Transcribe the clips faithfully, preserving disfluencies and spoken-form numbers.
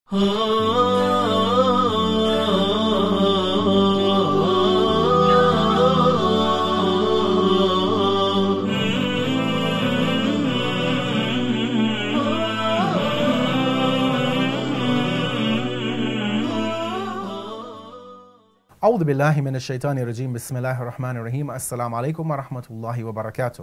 أعوذ بالله من الشيطان الرجيم بسم الله الرحمن الرحيم السلام عليكم ورحمة الله وبركاته.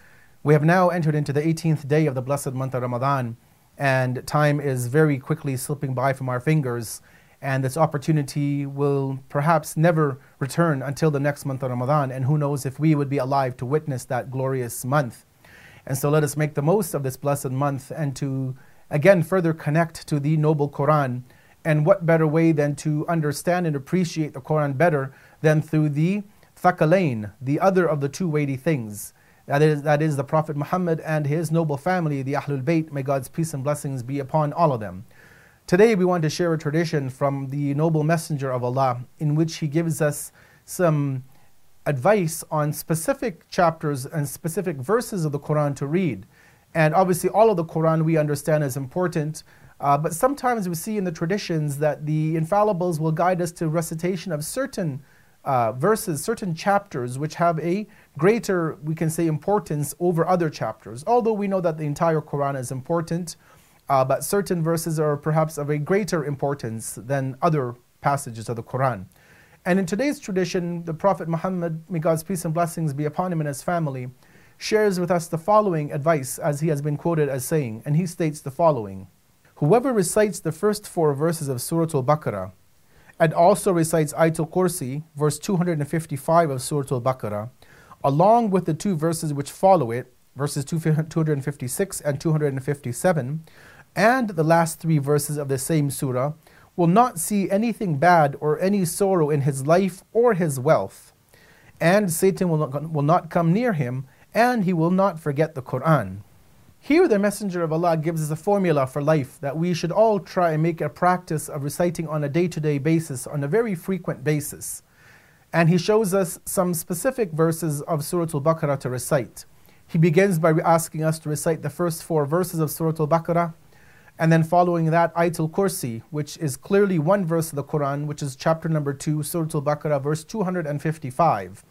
We have now entered into the eighteenth day of the blessed month of Ramadan, and time is very quickly slipping by from our fingers, and this opportunity will perhaps never return until the next month of Ramadan, and who knows if we would be alive to witness that glorious month. And so let us make the most of this blessed month and to again further connect to the noble Quran. And what better way than to understand and appreciate the Quran better than through the Thaqalain, the other of the two weighty things. That is, that is the Prophet Muhammad and his noble family, the Ahlul Bayt. May God's peace and blessings be upon all of them. Today we want to share a tradition from the noble Messenger of Allah, in which he gives us some advice on specific chapters and specific verses of the Quran to read. And obviously all of the Quran we understand is important, Uh, but sometimes we see in the traditions that the infallibles will guide us to recitation of certain uh, verses, certain chapters which have a greater, we can say, importance over other chapters. Although we know that the entire Quran is important, uh, but certain verses are perhaps of a greater importance than other passages of the Quran. And in today's tradition, the Prophet Muhammad, may God's peace and blessings be upon him and his family, shares with us the following advice, as he has been quoted as saying, and he states the following: whoever recites the first four verses of Surah Al-Baqarah and also recites Ayatul Kursi, verse two hundred fifty-five of Surah Al-Baqarah, along with the two verses which follow it, verses two hundred fifty-six and two hundred fifty-seven, and the last three verses of the same surah, will not see anything bad or any sorrow in his life or his wealth. And Satan will not, will not come near him, and he will not forget the Quran. Here the Messenger of Allah gives us a formula for life that we should all try and make a practice of reciting on a day-to-day basis, on a very frequent basis. And he shows us some specific verses of Surah Al-Baqarah to recite. He begins by asking us to recite the first four verses of Surah Al-Baqarah, and then following that Ayatul Kursi, which is clearly one verse of the Quran, which is chapter number two, Surah Al-Baqarah, verse two hundred fifty-five.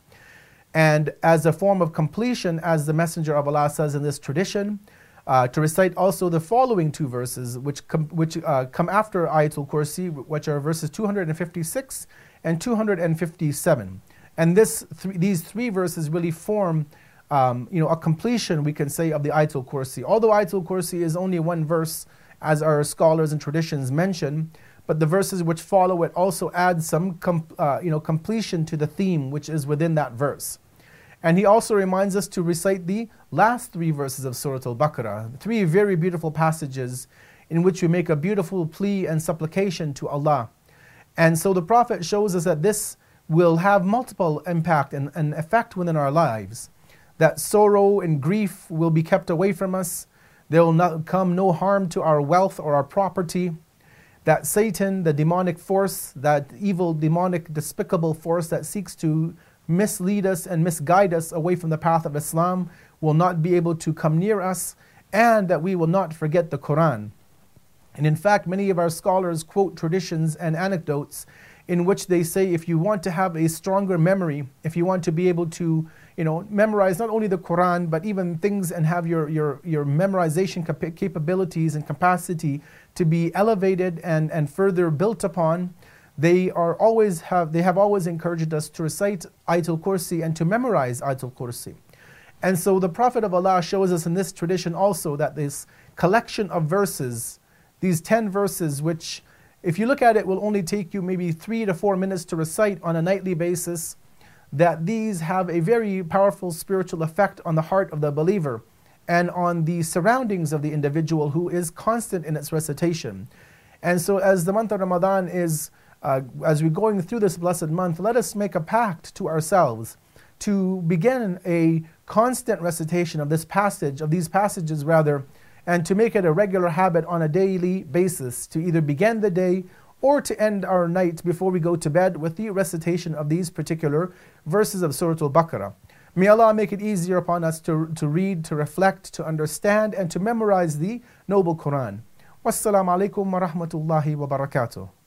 And as a form of completion, as the Messenger of Allah says in this tradition, Uh, to recite also the following two verses which, com- which uh, come after Ayatul Kursi, which are verses two hundred fifty-six and two hundred fifty-seven. And this th- these three verses really form um, you know, a completion, we can say, of the Ayatul Kursi. Although Ayatul Kursi is only one verse, as our scholars and traditions mention, but the verses which follow it also add some com- uh, you know, completion to the theme which is within that verse. And he also reminds us to recite the last three verses of Surah Al-Baqarah, three very beautiful passages in which we make a beautiful plea and supplication to Allah. And so the Prophet shows us that this will have multiple impact and, and effect within our lives. That sorrow and grief will be kept away from us. There will not come no harm to our wealth or our property. That Satan, the demonic force, that evil, demonic, despicable force that seeks to mislead us and misguide us away from the path of Islam, will not be able to come near us, and that we will not forget the Quran. And in fact, many of our scholars quote traditions and anecdotes in which they say, if you want to have a stronger memory, if you want to be able to, you know, memorize not only the Quran, but even things, and have your, your, your memorization cap- capabilities and capacity to be elevated and, and further built upon, They are always have they have always encouraged us to recite Ayatul Kursi and to memorize Ayatul Kursi. And so the Prophet of Allah shows us in this tradition also that this collection of verses, these ten verses, which if you look at it will only take you maybe three to four minutes to recite on a nightly basis, that these have a very powerful spiritual effect on the heart of the believer and on the surroundings of the individual who is constant in its recitation. And so as the month of Ramadan is Uh, as we're going through this blessed month, let us make a pact to ourselves to begin a constant recitation of this passage, of these passages rather, and to make it a regular habit on a daily basis, to either begin the day or to end our night before we go to bed with the recitation of these particular verses of Surah Al-Baqarah. May Allah make it easier upon us to, to read, to reflect, to understand, and to memorize the noble Quran. Wassalamu alaikum wa rahmatullahi wa barakatuh.